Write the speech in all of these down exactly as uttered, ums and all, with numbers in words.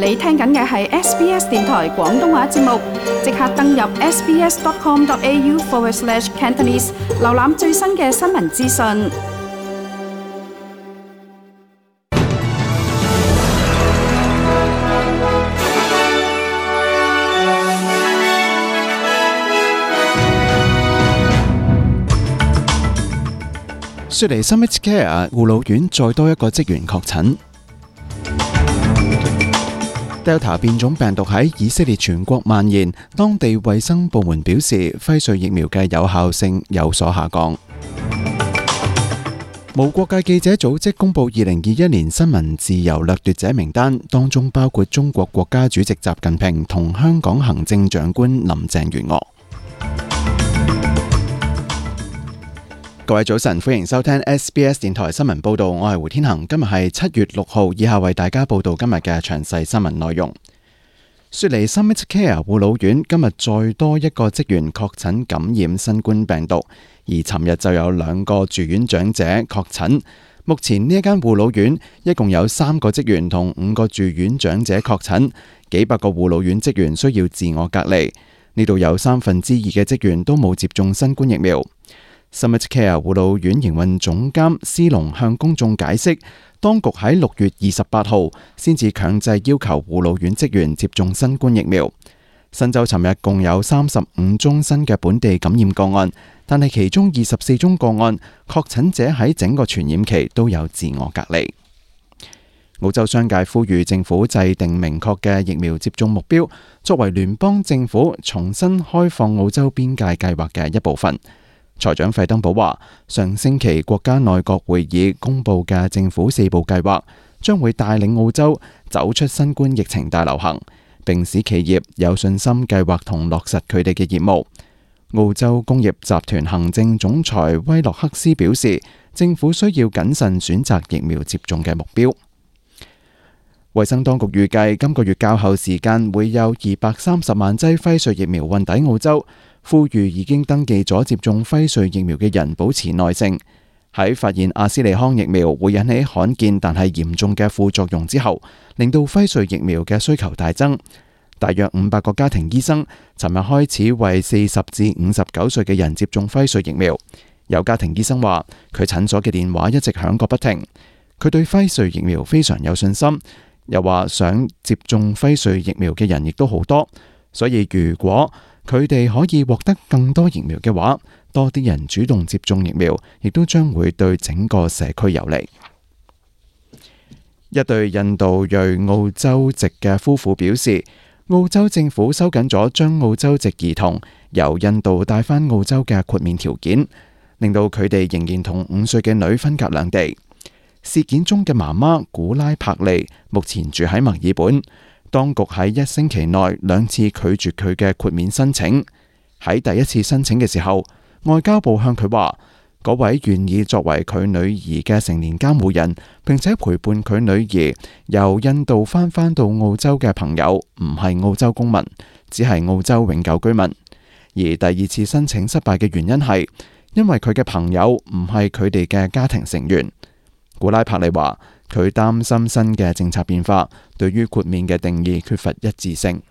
你聽緊嘅係 S B S 電台廣東話節目，即刻登入 sbs.com.au forward slash Cantonese， 瀏覽最新嘅新聞資訊。 雪梨 Summit Care 護老院再多一個職員確診。Delta 變種病毒喺以色列全國蔓延，當地衛生部門表示輝瑞疫苗嘅有效性有所下降。無國界記者組織公布二零二一年新聞自由掠奪者名單，當中包括中國國家主席習近平同香港行政長官林鄭月娥。各位早晨，歡迎收聽 S B S 電台新聞報道，我係胡天恒。今日係七月六號，以下為大家報道今日嘅詳細新聞內容。雪梨 Summit Care 護老院今日再多一個職員確診感染新冠病毒，而尋日就有兩個住院長者確診。目前呢一間護老院一共有三個職員同五個住院長者確診，幾百個護老院職員需要自我隔離。呢度有三分之二嘅職員都冇接種新冠疫苗。Summit Care 護老院營運總監施龍向公眾解釋，當局喺六月二十八號先至強制要求護老院職員接種新冠疫苗。新州尋日共有三十五宗新嘅本地感染個案，但係其中二十四宗個案確診者喺整個傳染期都有自我隔離。澳洲商界呼籲政府制定明確嘅疫苗接種目標，作為聯邦政府重新開放澳洲邊界計劃嘅一部分。財長費登堡話，上星期國家內閣會議公布嘅政府四步計劃，將會帶領澳洲走出新冠疫情大流行，並使企業有信心計劃同落實佢哋嘅業務。澳洲工業集團行政總裁威洛克斯表示，政府需要謹慎選擇疫苗接種嘅目標。衛生當局預計今個月較後時間會有二百三十萬劑輝瑞疫苗運抵澳洲，呼籲已經登記咗接種輝瑞疫苗嘅人保持耐性。喺發現阿斯利康疫苗會引起罕見但係嚴重嘅副作用之後，令到輝瑞疫苗嘅需求大增。大約五百個家庭醫生尋日開始為四十至五十九歲嘅人接種輝瑞疫苗。有家庭醫生話，佢診所嘅電話一直響個不停。佢對輝瑞疫苗非常有信心，又話想接種輝瑞疫苗嘅人亦都好多，所以如果佢哋可以獲得更多疫苗嘅話，多啲人主動接種疫苗，亦都將會對整個社區有利。一對印度裔澳洲籍嘅夫婦表示，澳洲政府收緊咗將澳洲籍兒童由印度帶返澳洲嘅豁免條件，令到佢哋仍然同五歲嘅女分隔兩地。事件中嘅媽媽古拉柏利目前住喺墨爾本，當局喺一星期內兩次拒絕佢嘅豁免申請。喺第一次申請嘅時候，外交部向佢話，嗰位願意作為佢女兒嘅成年監護人，並且陪伴佢女兒由印度翻返到澳洲嘅朋友，唔係澳洲公民，只係澳洲永久居民。而第二次申請失敗嘅原因係，因為佢嘅朋友唔係佢哋嘅家庭成員。古拉柏利話，佢擔心新嘅政策變化對於豁免嘅定義缺乏一致性。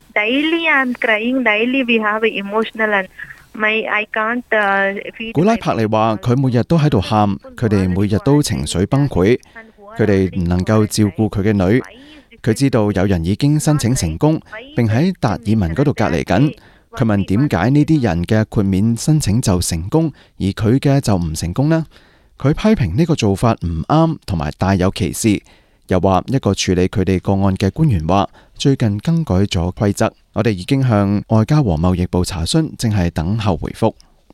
古拉柏利話，佢每日都喺度喊，佢哋每日都情緒崩潰，佢哋唔能夠照顧佢嘅女。佢知道有人已經申請成功，並喺達爾文嗰度隔離緊。佢問點解呢啲人嘅豁免申請就成功，而佢嘅就唔成功呢？佢批評呢個做法唔啱，同埋帶有歧視。又話一個處理佢哋個案嘅官員話，最近更改咗規則，我哋已經向外交和貿易部查詢，正係等候回覆。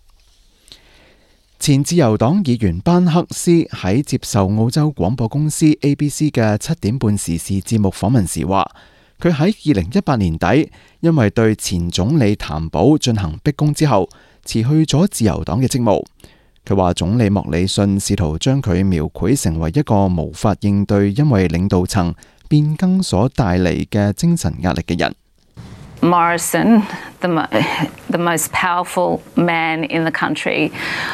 前自由黨議員班克斯喺接受澳洲廣播公司 A B C 嘅七點半時事節目訪問時話，佢喺二零一八年底因為對前總理譚寶進行逼宮之後，辭去咗自由黨嘅職務。佢話總理莫里遜試圖將佢描繪成為一個無法應對因為領導層變更所帶嚟嘅精神壓力嘅人。 Morrison, the, the most powerful man in the country,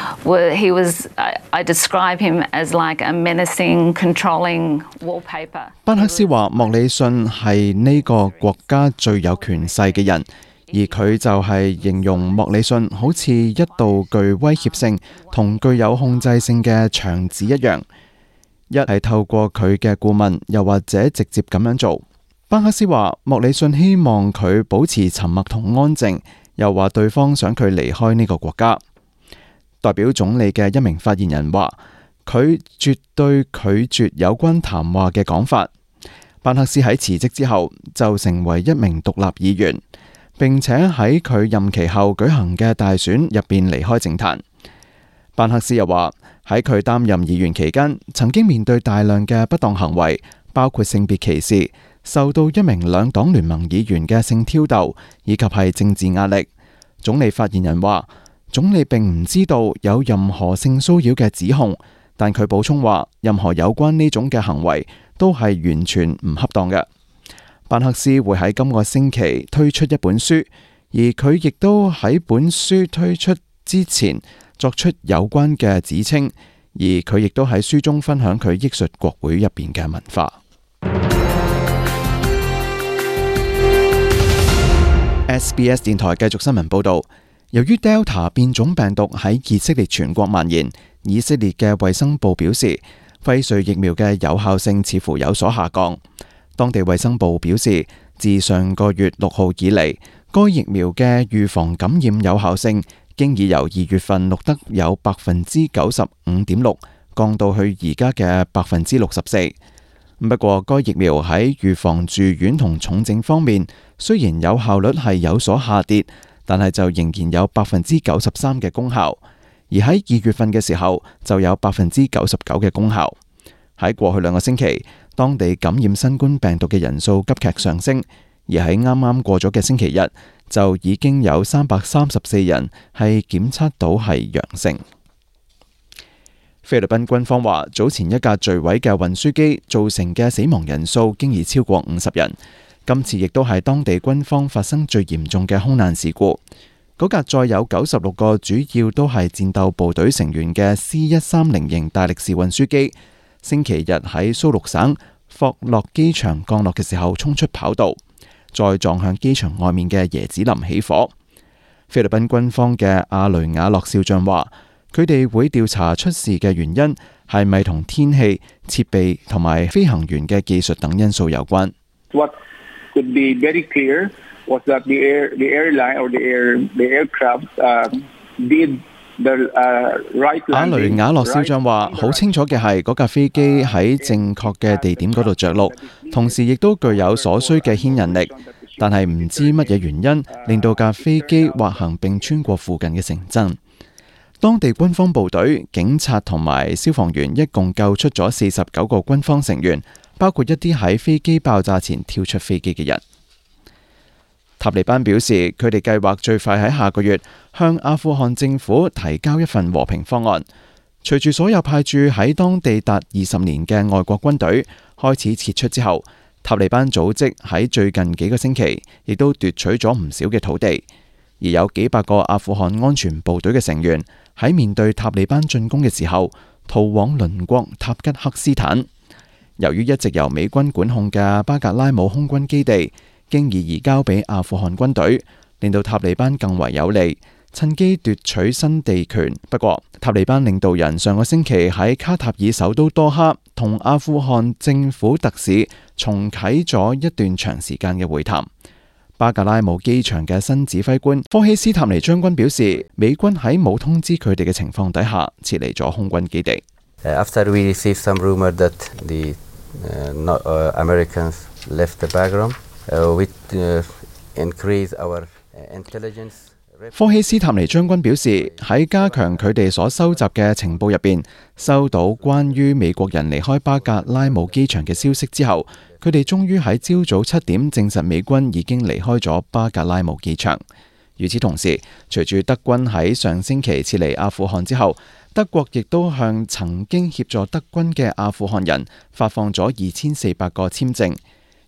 he was, I describe him as like a menacing, controlling wallpaper. 班克斯話莫里遜係呢個國家最有權勢嘅人，而佢就係形容莫里遜好似一道具威脅性同具有控制性嘅牆紙一樣，一係透過佢嘅顧問，又或者直接咁樣做。班克斯話莫里遜希望佢保持沉默同安靜，又話對方想佢離開呢個國家。代表總理嘅一名發言人話，佢絕對拒絕有關談話嘅講法。班克斯喺辭職之後就成為一名獨立議員，並且喺佢任期後舉行嘅大選入邊離開政壇。班克斯又話喺佢擔任議員期間，曾經面對大量嘅不當行為，包括性別歧視，受到一名兩黨聯盟議員嘅性挑逗，以及係政治壓力。總理發言人話，總理並唔知道有任何性騷擾嘅指控，但佢補充話，任何有關呢種嘅行為都係完全唔恰當嘅。班克斯會喺今個星期推出一本書，而佢亦都喺本書推出之前作出有關嘅指稱，而佢亦都喺書中分享佢憶述國會入邊嘅文化。S B S 電台繼續新聞報導，由於 Delta 變種病毒喺以色列全國蔓延，以色列嘅衛生部表示，輝瑞疫苗嘅有效性似乎有所下降。當地衛生部表示，自上個月六號以嚟，該疫苗嘅預防感染有效性經已由二月份錄得有百分之九十五點六，降到去而家嘅百分之六十四。不過，該疫苗喺預防住院同重症方面，雖然有效率係有所下跌，但係就仍然有百分之九十三嘅功效。而喺二月份嘅時候，就有百分之九十九嘅功效。喺過去兩個星期，當地感染新冠病毒嘅人數急劇上升，而喺啱啱過咗嘅星期日，就已經有三百三十四人係檢測到係陽性。菲律賓軍方話，早前一架墜毀嘅運輸機造成嘅死亡人數經已超過五十人。今次亦都係當地軍方發生最嚴重嘅空難事故。嗰架載有九十六個主要都係戰鬥部隊成員嘅 C 一三零型大力士運輸機，星期日喺蘇祿省霍洛機場降落嘅時候衝出跑道，再撞向機場外面嘅椰子林起火。菲律賓軍方嘅阿雷瓦洛少將話，佢哋會調查出事嘅原因係咪同天氣、設備同埋飛行員嘅技術等因素有關。 What could be very clear was that the air, the airline or the air, the aircraft uh, did the uh, right landing. 阿雷瓦洛少將話，好清楚嘅係嗰架飛機喺正確嘅地點嗰度着陸，同時亦都具有所需嘅牽引力，但係唔知乜嘢原因令到架飛機滑行並穿過附近嘅城鎮。當地軍方部隊、警察同埋消防員一共救出咗四十九個軍方成員，包括一啲喺飛機爆炸前跳出飛機嘅人。塔利班表示，佢哋計劃最快喺下個月向阿富汗政府提交一份和平方案。隨住所有派駐喺當地達二十年嘅外國軍隊開始撤出之後，塔利班組織喺最近幾個星期亦都奪取咗唔少嘅土地，而有幾百個阿富汗安全部隊嘅成員喺面對塔利班進攻嘅時候逃往鄰國塔吉克斯坦。由於一直由美軍管控嘅巴格拉姆空軍基地經已移交俾阿富汗軍隊，令到塔利班更為有利，趁機奪取新地權。不過，塔利班領導人上個星期喺卡塔爾首都多哈同阿富汗政府特使重啟咗一段長時間嘅會談。巴格拉姆機場嘅新指揮官科希斯塔尼將軍表示，美軍喺冇通知佢哋嘅情況底下撤離咗空軍基地。 After we received some rumor that the uh, not, uh, Americans left the background, uh, we uh, increase our intelligence. 科希斯塔尼將軍表示，喺加強佢哋所收集嘅情報入邊，收到關於美國人離開巴格拉姆機場嘅消息之後，佢哋終於喺朝早七點證實美軍已經離開咗巴格拉姆機場。與此同時，隨住德軍喺上星期撤離阿富汗之後，德國亦都向曾經協助德軍嘅阿富汗人發放咗二千四百個簽證。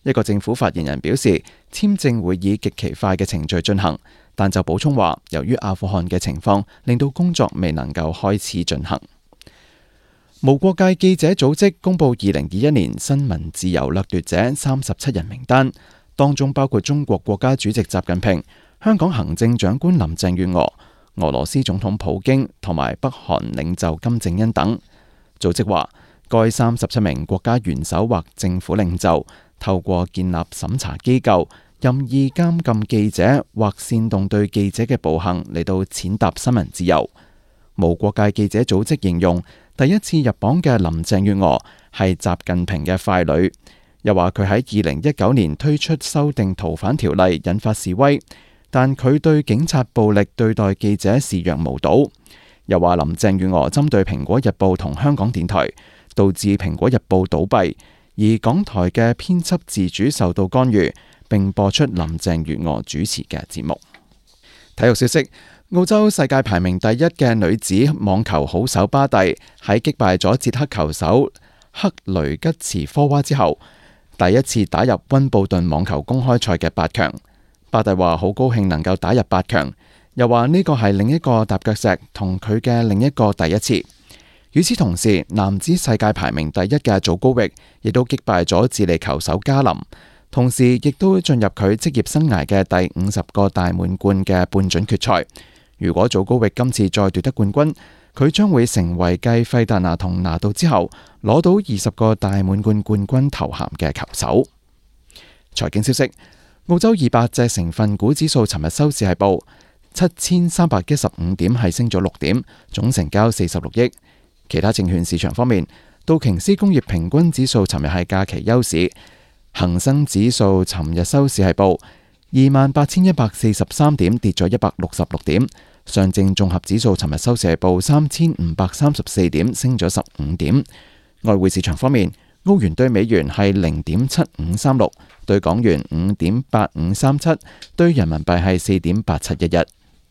一個政府發言人表示，簽證會以極其快嘅程序進行，但就補充話，由於阿富汗嘅情況，令到工作未能夠開始進行。無國界記者組織公布二零二一年新聞自由掠奪者三十七人名單，當中包括中國國家主席習近平、香港行政長官林鄭月娥、俄羅斯總統普京同埋北韓領袖金正恩等。組織話，該三十七名國家元首或政府領袖透過建立審查機構，任意監禁記者或煽動對記者嘅暴行嚟到踐踏新聞自由。無國界記者組織形容第一次入榜嘅林鄭月娥係習近平嘅傀儡，又話佢喺二零一九年推出修訂逃犯條例引發示威，但佢對警察暴力對待記者視若無睹。又話林鄭月娥針對蘋果日報同香港電台，導致蘋果日報倒閉，而港台嘅編輯自主受到干預，並播出林鄭月娥主持嘅節目。體育消息，澳洲世界排名第一嘅女子網球好手巴蒂喺擊敗咗捷克球手克雷吉茨科娃之後，第一次打入溫布頓網球公開賽嘅八強。巴蒂話好高興能夠打入八強，又話呢個係另一個踏腳石同佢嘅另一個第一次。與此同時，男子世界排名第一嘅祖高域亦都擊敗咗智利球手加林，同時亦都進入佢職業生涯嘅第五十個大滿貫嘅半準決賽。如果祖高域今次再奪得冠軍，佢將會成為繼費達拿同拿度之後攞到二十個大滿貫冠軍頭銜嘅球手。財經消息，澳洲二百隻成分股指數尋日收市係報七千三百一十五點，係升咗六點，總成交四十六億。其他證券市場方面，道瓊斯工業平均指數尋日係假期休市，恒生指數尋日收市係報二萬八千一百四十三點，跌咗一百六十六點。上證綜合指數尋日收市係報三千五百三十四點，升咗十五點。外匯市場方面，澳元對美元係零點七五三六，對港元五點八五三七，對人民幣係四點八七一一。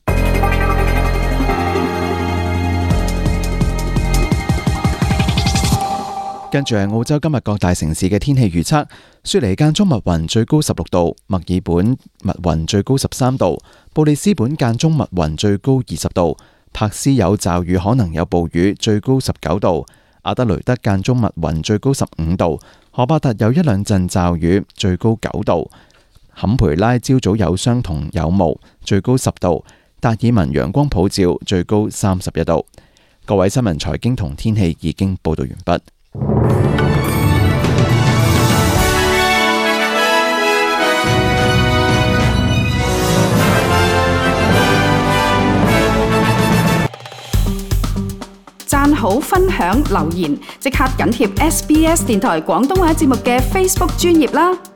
跟住係澳洲今日各大城市嘅天氣預測：雪梨間中密雲，最高十六度；墨爾本密雲，最高十三度；布里斯本間中密雲，最高二十度；柏斯有驟雨，可能有暴雨，最高十九度；阿德雷德間中密雲，最高十五度；荷伯特有一兩陣驟雨，最高九度；坎培拉朝早有霜同有霧，最高十度；達爾文陽光普照，最高三十一度。各位新聞、財經同天氣已經報道完畢。 讚好、分享、留言，即刻緊貼 S B S 電台廣東話節目嘅 Facebook 專頁啦！